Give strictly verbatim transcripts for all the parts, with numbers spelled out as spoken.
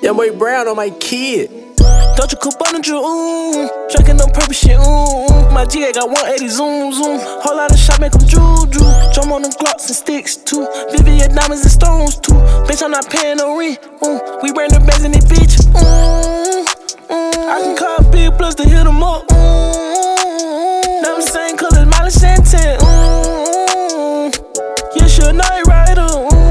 Young boy Brown on my kid. Don't you coop on the ooh, drinking on purpose shit, ooh. My G A got one eighty zoom, zoom. Whole lot of shot make them drew, drew. Jump on them Glocks and sticks, too. Vivian diamonds and stones, too. Bitch, I'm not paying no rent, ooh. We ran the bands in this bitch, ooh, ooh. I can call big plus to hit them up, ooh. Never same colors, Miley Santan, ooh. Yeah, she a night rider,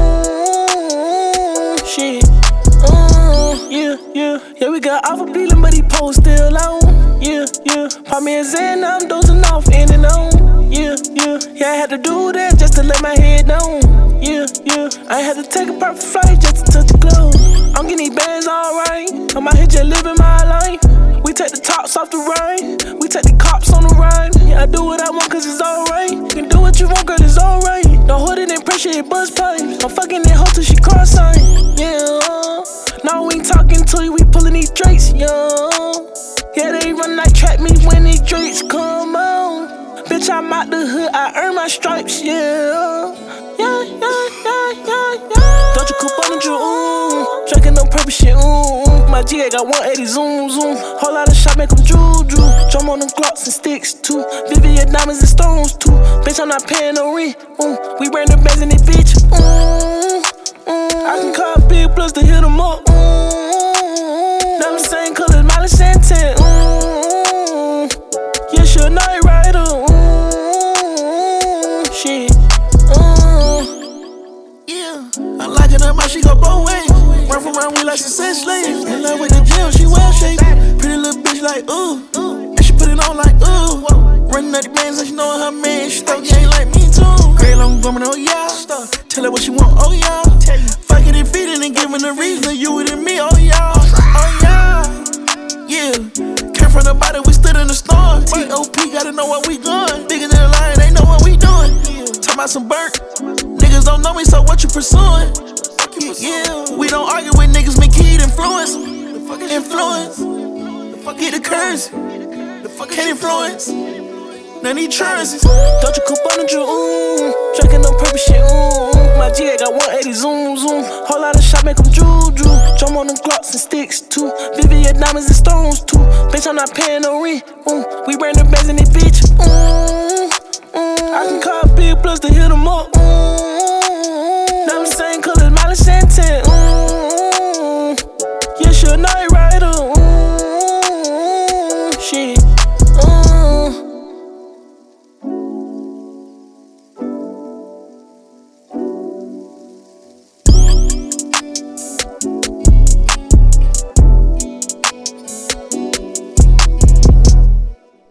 ooh. Shit. Yeah, yeah, yeah, we got Alpha Bleeding, but he post still on. Yeah, yeah, pop me a Zen, now I'm dozing off in and on. Yeah, yeah, yeah, I had to do that just to let my head down. Yeah, yeah, I had to take a perfect flight just to touch the globe. I'm getting these bands alright, I'm out here just living my life. We take the tops off the ride, we take the cops on the ride. Yeah, I do what I want cause it's alright. You can do what you want, girl, it's alright. Don't hold it in pressure, it buzz pipes. I'm fucking that hoe till she cross-sign. Yeah, now we ain't talking to you, we pulling these drakes, yo. Yeah, they run like trap me when these drakes come on. Bitch, I'm out the hood, I earn my stripes, yeah. Yeah, yeah, yeah, yeah, yeah. Don't you coop on the ooh, drinking on purpose shit, ooh. My G A got one eighty zoom, zoom. Whole lot of shot make them drew, drew. Jump on them Glocks and sticks, too. Vivian diamonds and stones, too. Bitch, I'm not paying no rent, ooh. We ran the bands in this bitch, ooh. Mm, I can call big plus to hit them up. Mm, never same colors, Miley Santan. Mm, yeah, she a night rider. Mm, shit. Mm, yeah, I like it up, she go both ways. Run from around, we like she said slaves. In love with the gym, she well shaped. Pretty little bitch like ooh, and she put it on like ooh. Running up the bands like she know her man. She thought gang like me too. Great long woman, oh yeah. Tell her what she want, oh yeah. Fuck it and feed it and giving the reason. You it and me, oh yeah. Oh yeah. Yeah. Came from the bottom, we stood in the storm. T O P gotta know what we going. Bigger than a lion, they know what we doing. Talking about some burnt. Niggas don't know me, so what you pursuing? Yeah. We don't argue with niggas, make kid influence. Influence. Get the currency. Can't influence. None these currencies. Don't you coop on the ooh, drinking on purpose shit, ooh. My G A got one eighty zoom, zoom. Whole lot of shot make them drew, drew. Jump on them Glocks and sticks, too. Vivian diamonds and stones, too. Bitch, I'm not paying no rent, ooh. We ran the bands in this bitch, ooh, ooh. I can call big plus to hit them up, ooh. Never same colors, Miley Santan, ooh. Yeah, she a night